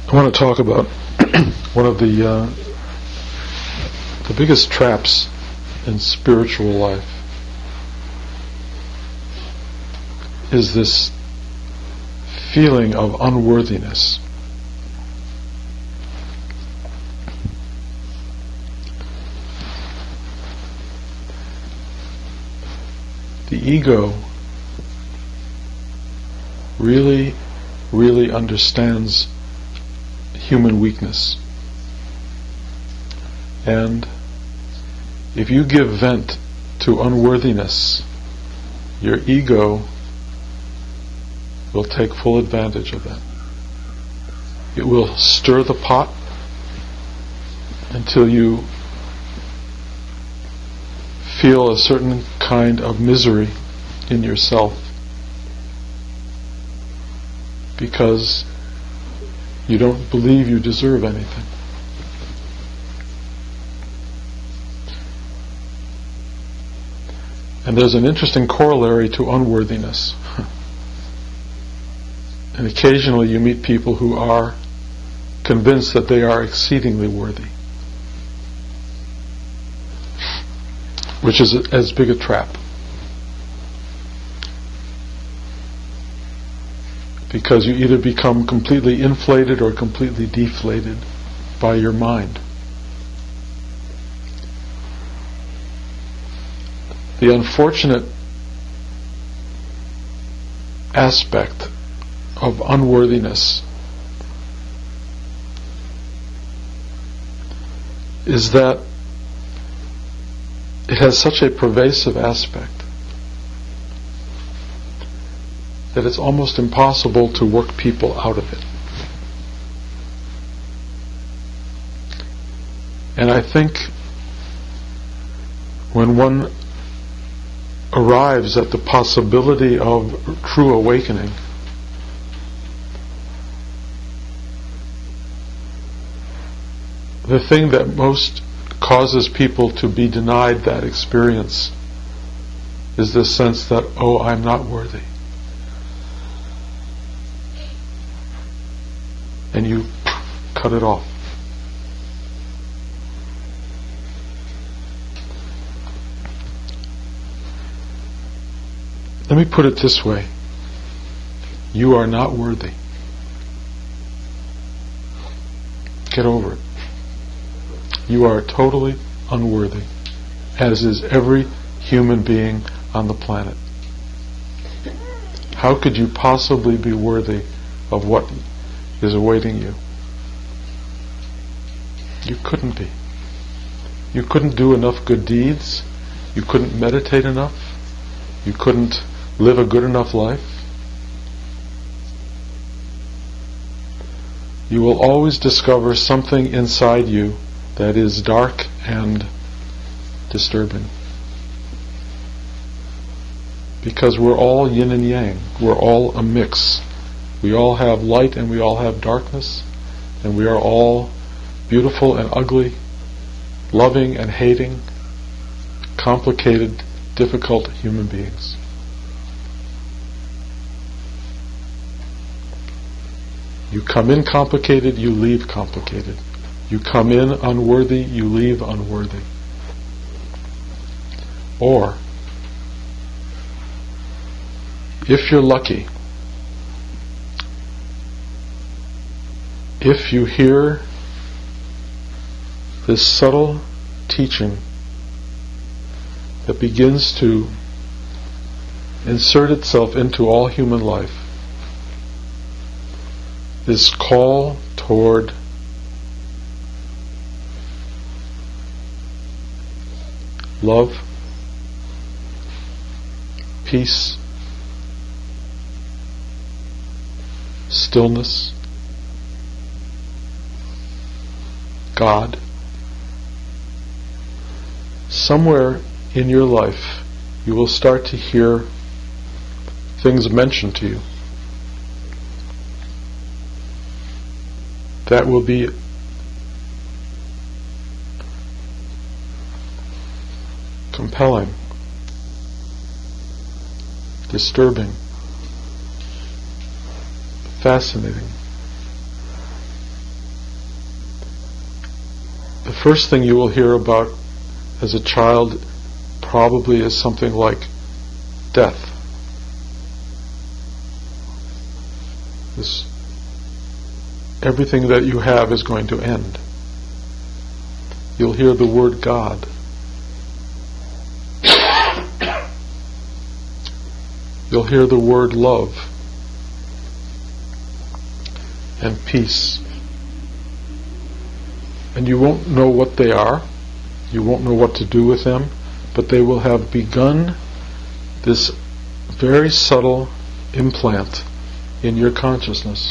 I want to talk about one of the biggest traps in spiritual life is this feeling of unworthiness. The ego really understands human weakness. And if you give vent to unworthiness, your ego will take full advantage of that. It will stir the pot until you feel a certain kind of misery in yourself because you don't believe you deserve anything. And there's an interesting corollary to unworthiness. And occasionally you meet people who are convinced that they are exceedingly worthy, which is as big a trap. Because you either become completely inflated or completely deflated by your mind. The unfortunate aspect of unworthiness is that it has such a pervasive aspect that it's almost impossible to work people out of it. And I think when one arrives at the possibility of true awakening, the thing that most causes people to be denied that experience is this sense that, oh, I'm not worthy. And you cut it off. Let me put it this way. You are not worthy. Get over it. You are totally unworthy, as is every human being on the planet. How could you possibly be worthy of what is awaiting you? You couldn't be. You couldn't do enough good deeds. You couldn't meditate enough. You couldn't live a good enough life. You will always discover something inside you that is dark and disturbing. Because we're all yin and yang. We're all a mix. We all have light and we all have darkness. And we are all beautiful and ugly, loving and hating, complicated, difficult human beings. You come in complicated, you leave complicated. You come in unworthy, you leave unworthy. Or, if you're lucky, if you hear this subtle teaching that begins to insert itself into all human life, this call toward love, peace, stillness, God. Somewhere in your life you will start to hear things mentioned to you that will be compelling, disturbing, fascinating, first thing you will hear about as a child probably is something like death. Everything that you have is going to end. You'll hear the word God. You'll hear the word love and peace. And you won't know what they are. You won't know what to do with them, but they will have begun this very subtle implant in your consciousness.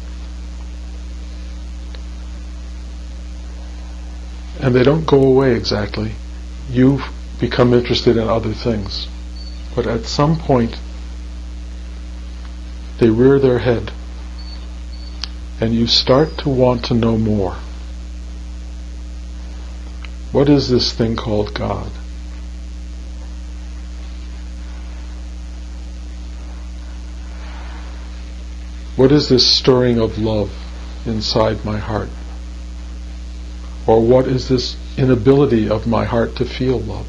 And they don't go away exactly. You become interested in other things. But at some point, they rear their head, and you start to want to know more. What is this thing called God? What is this stirring of love inside my heart? Or what is this inability of my heart to feel love?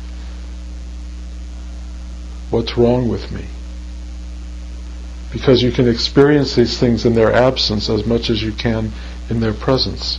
What's wrong with me? Because you can experience these things in their absence as much as you can in their presence.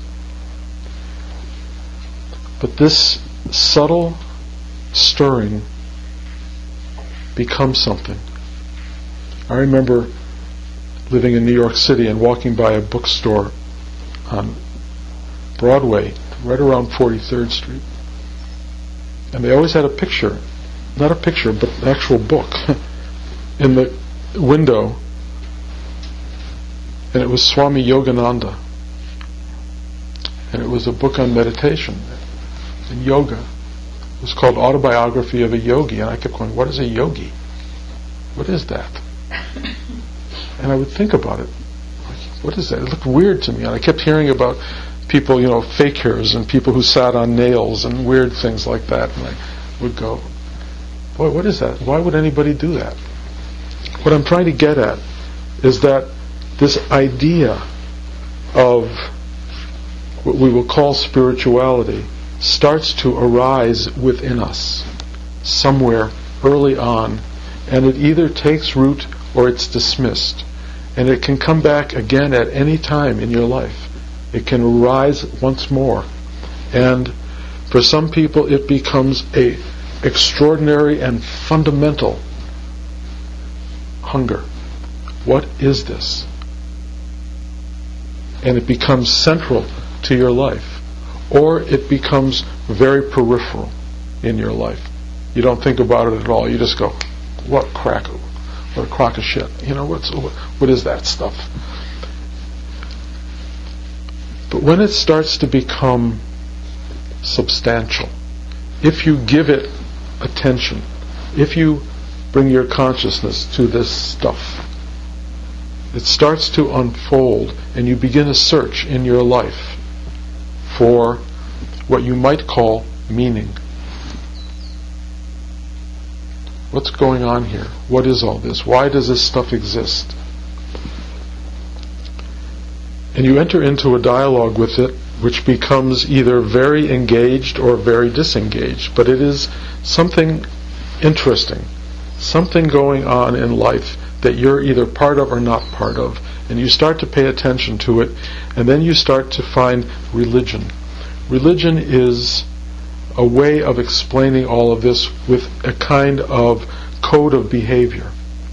But this subtle stirring becomes something. I remember living in New York City and walking by a bookstore on Broadway, right around 43rd Street. And they always had a picture, not a picture, but an actual book in the window. And it was Swami Yogananda. And it was a book on meditation and yoga. It was called Autobiography of a Yogi. And I kept going, what is a yogi? What is that? And I would think about it. What is that? It looked weird to me. And I kept hearing about people, fakirs and people who sat on nails and weird things like that. And I would go, boy, what is that? Why would anybody do that? What I'm trying to get at is that this idea of what we will call spirituality starts to arise within us somewhere early on, and it either takes root or it's dismissed. And it can come back again at any time in your life. It can arise once more. And for some people it becomes a extraordinary and fundamental hunger. What is this? And it becomes central to your life. Or it becomes very peripheral in your life. You don't think about it at all. You just go, what a crock of shit. What is that stuff? But when it starts to become substantial, if you give it attention, if you bring your consciousness to this stuff, it starts to unfold, and you begin a search in your life for what you might call meaning. What's going on here? What is all this? Why does this stuff exist? And you enter into a dialogue with it, which becomes either very engaged or very disengaged. But it is something interesting, something going on in life that you're either part of or not part of. And you start to pay attention to it, and then you start to find religion. Religion is a way of explaining all of this with a kind of code of behavior.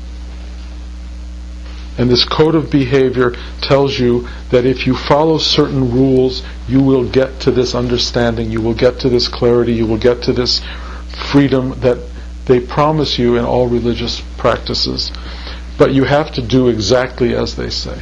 And this code of behavior tells you that if you follow certain rules, you will get to this understanding, you will get to this clarity, you will get to this freedom that they promise you in all religious practices. But you have to do exactly as they say.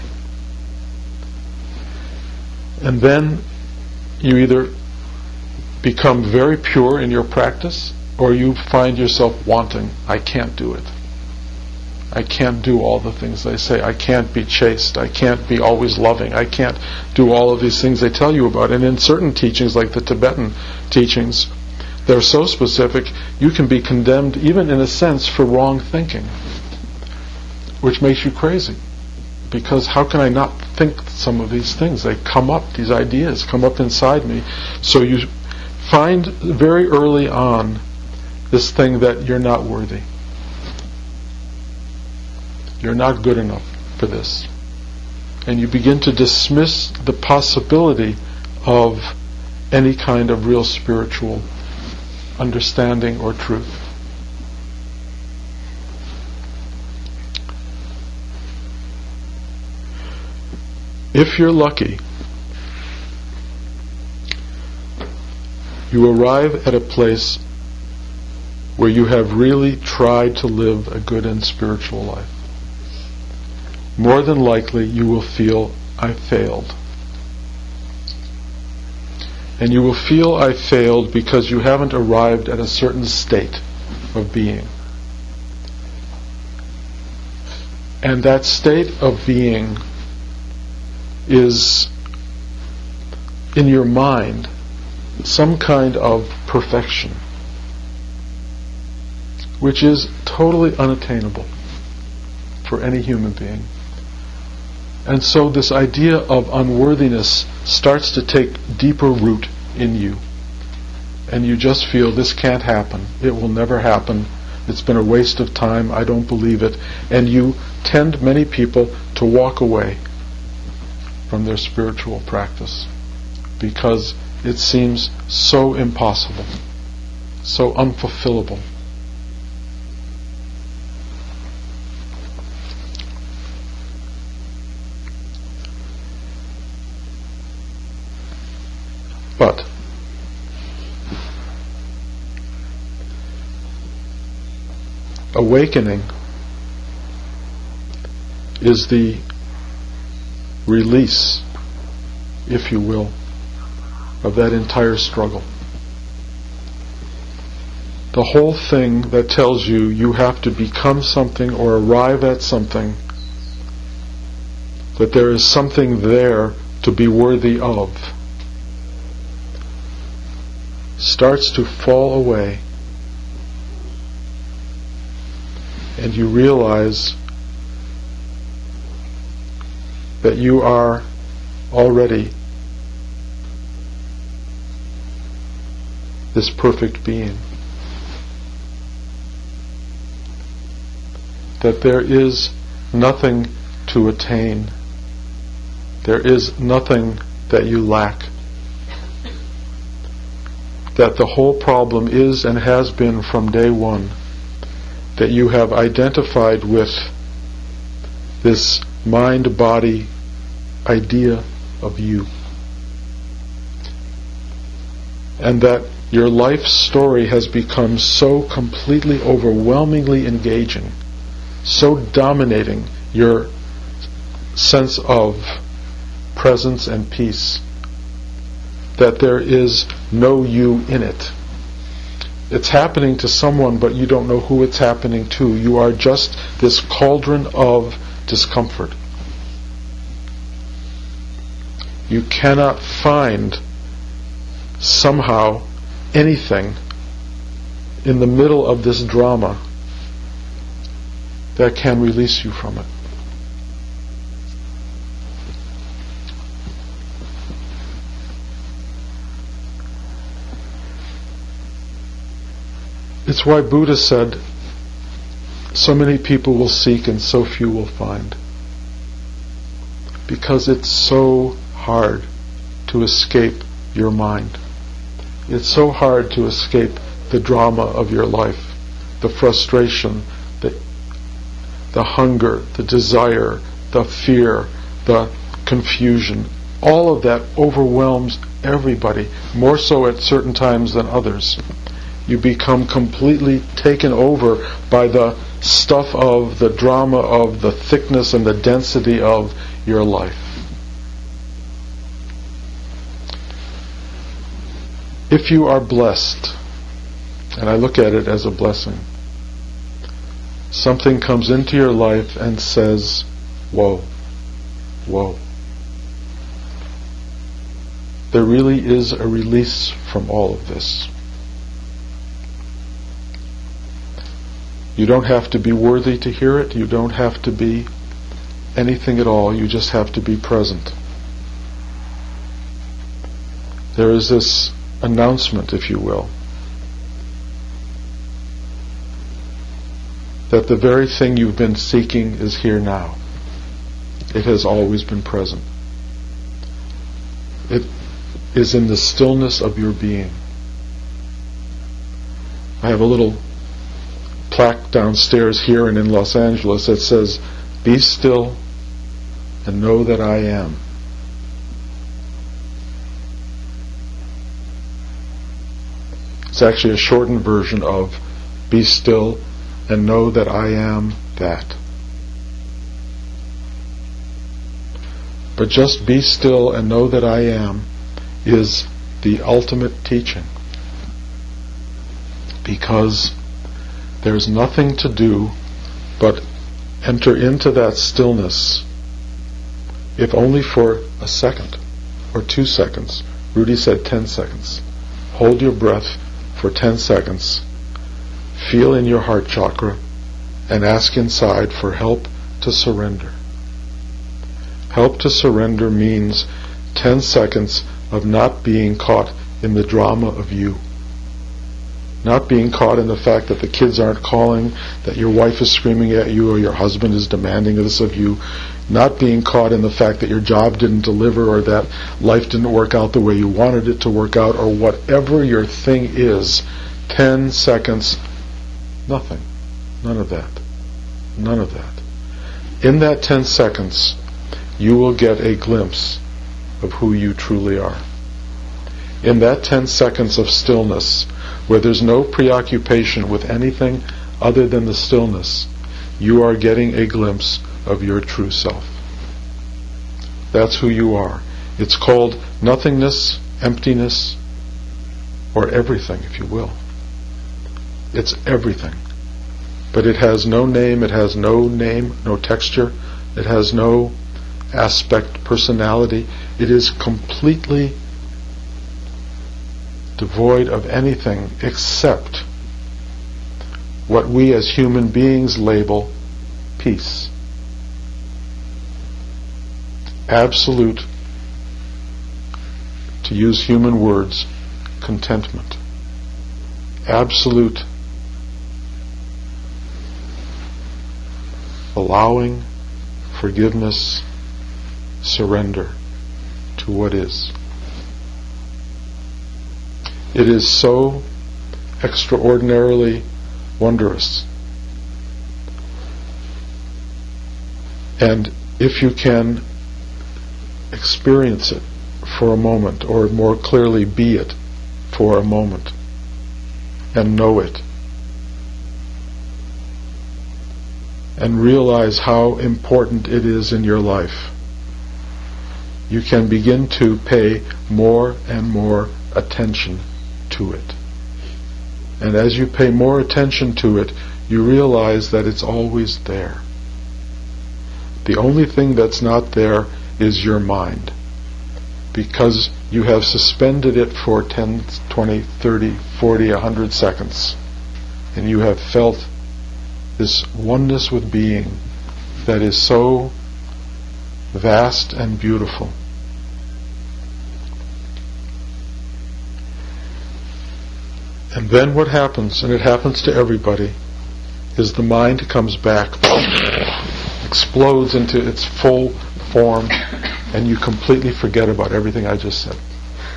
And then you either become very pure in your practice, or you find yourself wanting. I can't do it. I can't do all the things they say. I can't be chaste. I can't be always loving. I can't do all of these things they tell you about. And in certain teachings, like the Tibetan teachings, they're so specific, you can be condemned, even in a sense, for wrong thinking, which makes you crazy. Because how can I not think some of these things? They come up, these ideas come up inside me. So you find very early on this thing that you're not worthy. You're not good enough for this. And you begin to dismiss the possibility of any kind of real spiritual understanding or truth. If you're lucky, you arrive at a place where you have really tried to live a good and spiritual life. More than likely you will feel, I failed. And you will feel I failed because you haven't arrived at a certain state of being. And that state of being is, in your mind, some kind of perfection, which is totally unattainable for any human being. And so this idea of unworthiness starts to take deeper root in you. And you just feel, this can't happen. It will never happen. It's been a waste of time. I don't believe it. And you tend, many people, to walk away from their spiritual practice because it seems so impossible, so unfulfillable. But awakening is the release, if you will, of that entire struggle. The whole thing that tells you you have to become something or arrive at something, that there is something there to be worthy of, starts to fall away, and you realize that you are already this perfect being. That there is nothing to attain. There is nothing that you lack. That the whole problem is and has been from day one that you have identified with this mind-body idea of you. And that your life story has become so completely, overwhelmingly engaging, so dominating your sense of presence and peace, that there is no you in it. It's happening to someone, but you don't know who it's happening to. You are just this cauldron of discomfort. You cannot find somehow anything in the middle of this drama that can release you from it. It's why Buddha said, so many people will seek and so few will find. Because it's so hard to escape your mind. It's so hard to escape the drama of your life, the frustration, the hunger, the desire, the fear, the confusion. All of that overwhelms everybody, more so at certain times than others. You become completely taken over by the stuff of the drama of the thickness and the density of your life. If you are blessed, and I look at it as a blessing, something comes into your life and says, whoa, whoa. There really is a release from all of this. You don't have to be worthy to hear it. You don't have to be anything at all. You just have to be present. There is this announcement, if you will, that the very thing you've been seeking is here now. It has always been present. It is in the stillness of your being. I have a little plaque downstairs here and in Los Angeles that says, "Be still and know that I am." It's actually a shortened version of "Be still and know that I am that." But just be still and know that I am is the ultimate teaching. Because there's nothing to do but enter into that stillness, if only for a second or 2 seconds. Rudy said 10 seconds. Hold your breath for 10 seconds. Feel in your heart chakra and ask inside for help to surrender. Help to surrender means 10 seconds of not being caught in the drama of you. Not being caught in the fact that the kids aren't calling, that your wife is screaming at you, or your husband is demanding this of you. Not being caught in the fact that your job didn't deliver, or that life didn't work out the way you wanted it to work out, or whatever your thing is. 10 seconds, nothing. None of that. None of that. In that 10 seconds, you will get a glimpse of who you truly are. In that 10 seconds of stillness, where there's no preoccupation with anything other than the stillness, you are getting a glimpse of your true self. That's who you are. It's called nothingness, emptiness, or everything, if you will. It's everything. But it has no name, no texture, it has no aspect, personality. It is completely devoid of anything except what we as human beings label peace. Absolute, to use human words, contentment. Absolute allowing, forgiveness, surrender to what is. It is so extraordinarily wondrous. And if you can experience it for a moment, or more clearly be it for a moment, and know it, and realize how important it is in your life, you can begin to pay more and more attention to it. And as you pay more attention to it, you realize that it's always there. The only thing that's not there is your mind, because you have suspended it for 10, 20, 30, 40, 100 seconds, and you have felt this oneness with being that is so vast and beautiful. And then what happens, and it happens to everybody, is the mind comes back, explodes into its full form, and you completely forget about everything I just said.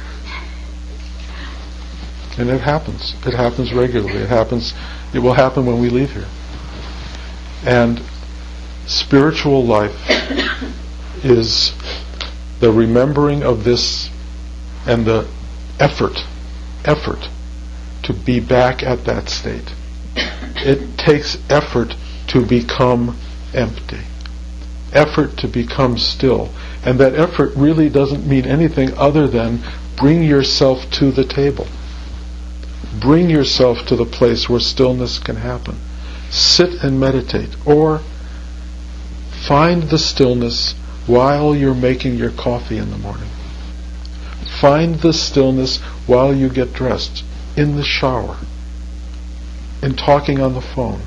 And it happens. It happens regularly. It will happen when we leave here. And spiritual life is the remembering of this and the effort to be back at that state. It takes effort to become empty, effort to become still, and that effort really doesn't mean anything other than bring yourself to the table. Bring yourself to the place where stillness can happen. Sit and meditate, or find the stillness while you're making your coffee in the morning. Find the stillness while you get dressed, in the shower, in talking on the phone.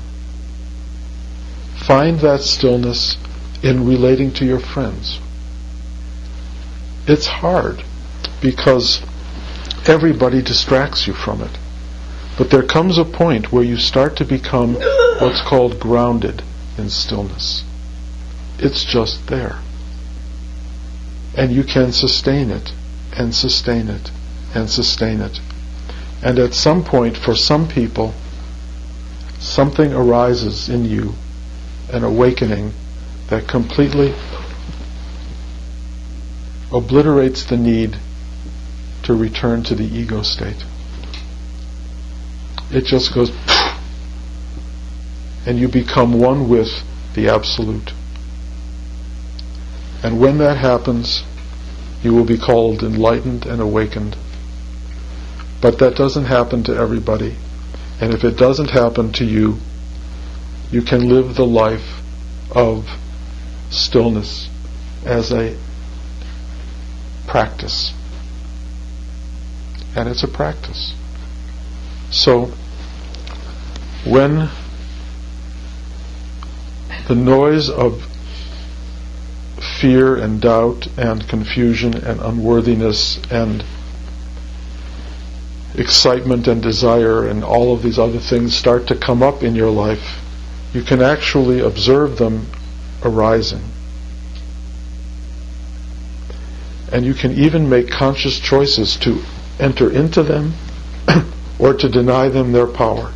Find that stillness in relating to your friends. It's hard because everybody distracts you from it. But there comes a point where you start to become what's called grounded in stillness. It's just there. And you can sustain it, and sustain it, and sustain it. And at some point, for some people, something arises in you, an awakening that completely obliterates the need to return to the ego state. It just goes, and you become one with the Absolute. And when that happens, you will be called enlightened and awakened. But that doesn't happen to everybody. And if it doesn't happen to you, you can live the life of stillness as a practice. And it's a practice. So, when the noise of fear and doubt and confusion and unworthiness and excitement and desire and all of these other things start to come up in your life, you can actually observe them arising. And you can even make conscious choices to enter into them or to deny them their power.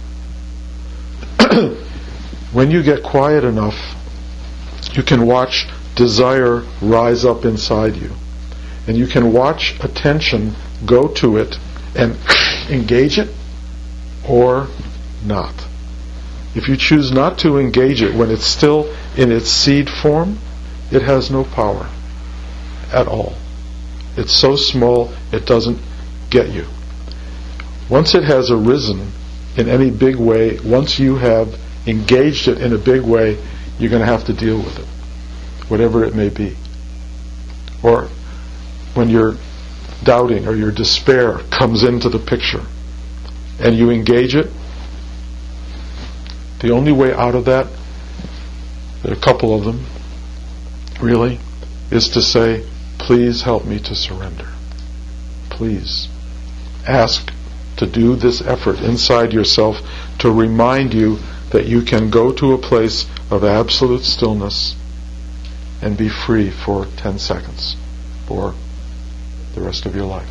When you get quiet enough, you can watch desire rise up inside you. And you can watch attention go to it and engage it or not. If you choose not to engage it when it's still in its seed form, it has no power at all. It's so small it doesn't get you. Once it has arisen in any big way, once you have engaged it in a big way, you're going to have to deal with it, whatever it may be. Or when your doubting or your despair comes into the picture and you engage it, the only way out of that, there are a couple of them, really, is to say, please help me to surrender. Please. Ask to do this effort inside yourself to remind you that you can go to a place of absolute stillness and be free for 10 seconds or the rest of your life.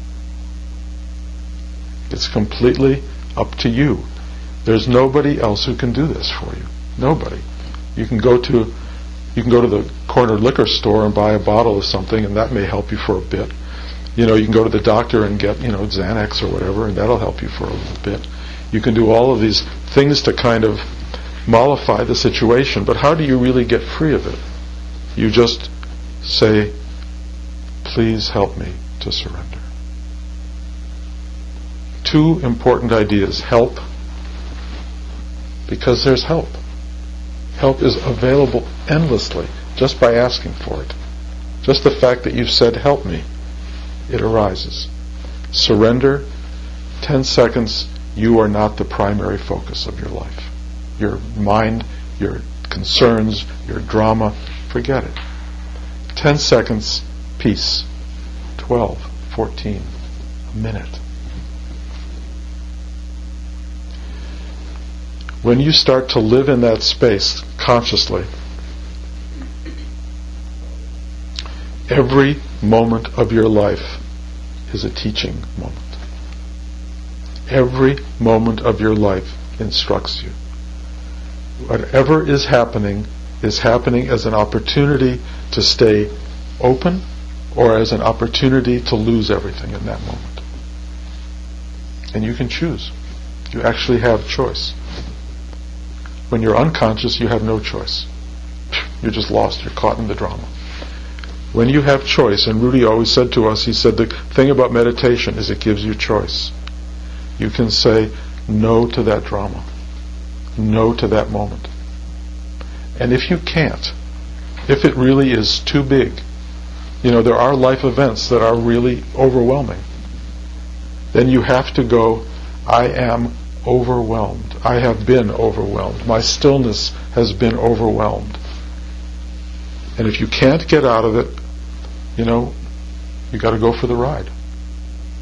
It's completely up to you. There's nobody else who can do this for you. Nobody. You can go to the corner liquor store and buy a bottle of something, and that may help you for a bit. You can go to the doctor and get, Xanax or whatever, and that'll help you for a little bit. You can do all of these things to kind of mollify the situation, but how do you really get free of it? You just say, please help me to surrender. Two important ideas. Help, because there's help. Help is available endlessly just by asking for it. Just the fact that you've said, help me, it arises. Surrender, 10 seconds, you are not the primary focus of your life. Your mind, your concerns, your drama, forget it. 10 seconds, peace. 12, 14, a minute. When you start to live in that space consciously, every moment of your life is a teaching moment. Every moment of your life instructs you. Whatever is happening as an opportunity to stay open or as an opportunity to lose everything in that moment. And you can choose. You actually have choice. When you're unconscious, you have no choice. You're just lost. You're caught in the drama. When you have choice, and Rudy always said to us, he said the thing about meditation is it gives you choice. You can say no to that drama. No to that moment. And if you can't, if it really is too big, there are life events that are really overwhelming, then you have to go, I am overwhelmed. I have been overwhelmed. My stillness has been overwhelmed. And if you can't get out of it, you got to go for the ride.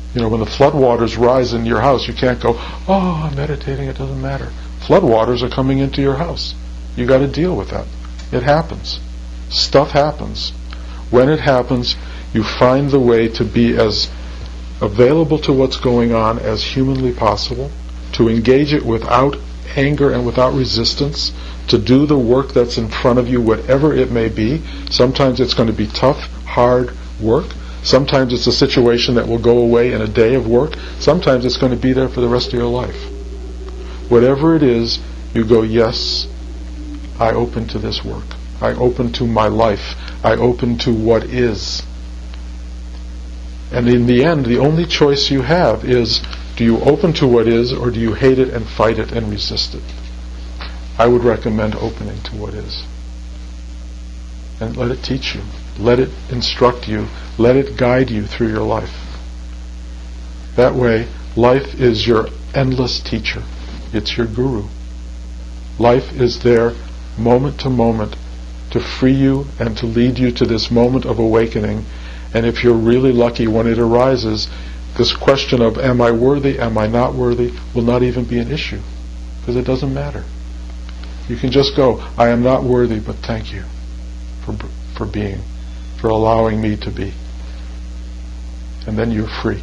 When the floodwaters rise in your house, you can't go, oh, I'm meditating, it doesn't matter. Floodwaters are coming into your house. You got to deal with that. It happens. Stuff happens. When it happens, you find the way to be as available to what's going on as humanly possible, to engage it without anger and without resistance, to do the work that's in front of you, whatever it may be. Sometimes it's going to be tough, hard work. Sometimes it's a situation that will go away in a day of work. Sometimes it's going to be there for the rest of your life. Whatever it is, you go, yes, I open to this work. I open to my life. I open to what is. And in the end, the only choice you have is, do you open to what is, or do you hate it and fight it and resist it? I would recommend opening to what is. And let it teach you. Let it instruct you. Let it guide you through your life. That way, life is your endless teacher. It's your guru. Life is there moment to moment to free you and to lead you to this moment of awakening. And if you're really lucky, when it arises, this question of am I worthy, am I not worthy, will not even be an issue, because it doesn't matter. You can just go, I am not worthy, but thank you for being, for allowing me to be. And then you're free.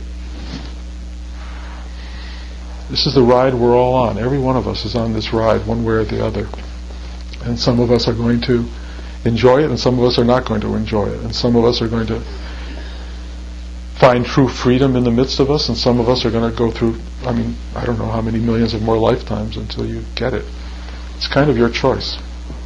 This is the ride we're all on. Every one of us is on this ride, one way or the other. And some of us are going to enjoy it, and some of us are not going to enjoy it. And some of us are going to find true freedom in the midst of us, and some of us are going to go through, I don't know how many millions of more lifetimes until you get it. It's kind of your choice.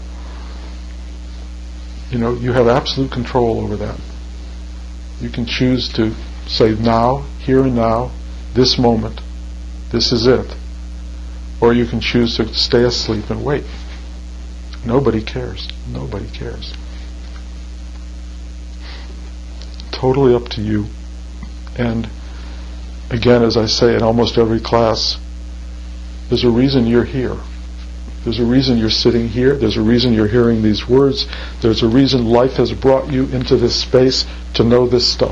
You have absolute control over that. You can choose to say now, here and now, this moment, this is it. Or you can choose to stay asleep and wait. Nobody cares. Nobody cares. Totally up to you. And again, as I say in almost every class, there's a reason you're here. There's a reason you're sitting here. There's a reason you're hearing these words. There's a reason life has brought you into this space to know this stuff.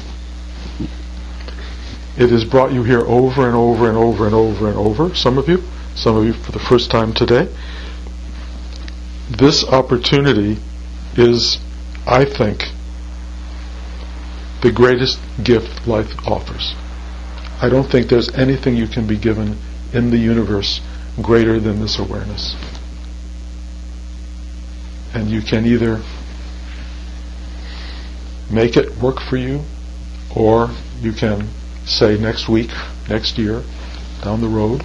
It has brought you here over and over and over and over and over. Some of you for the first time today. This opportunity is, I think, the greatest gift life offers. I don't think there's anything you can be given in the universe greater than this awareness. And you can either make it work for you, or you can say next week, next year, down the road,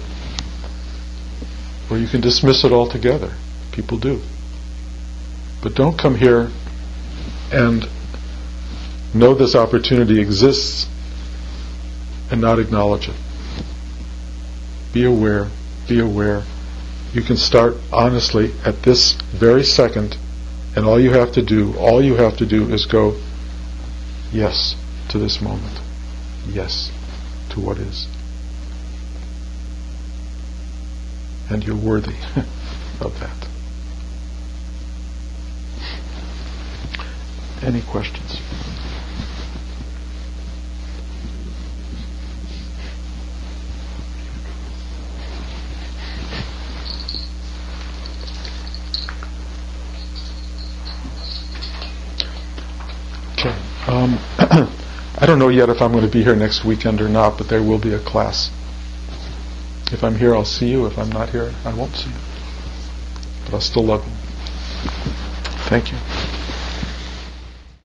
or you can dismiss it altogether. People do. But don't come here and know this opportunity exists and not acknowledge it. Be aware. Be aware. You can start honestly at this very second, and all you have to do is go, yes to this moment. Yes to what is. And you're worthy of that. Any questions? Okay. I don't know yet if I'm going to be here next weekend or not, but there will be a class. If I'm here, I'll see you. If I'm not here, I won't see you. But I'll still love you. Thank you.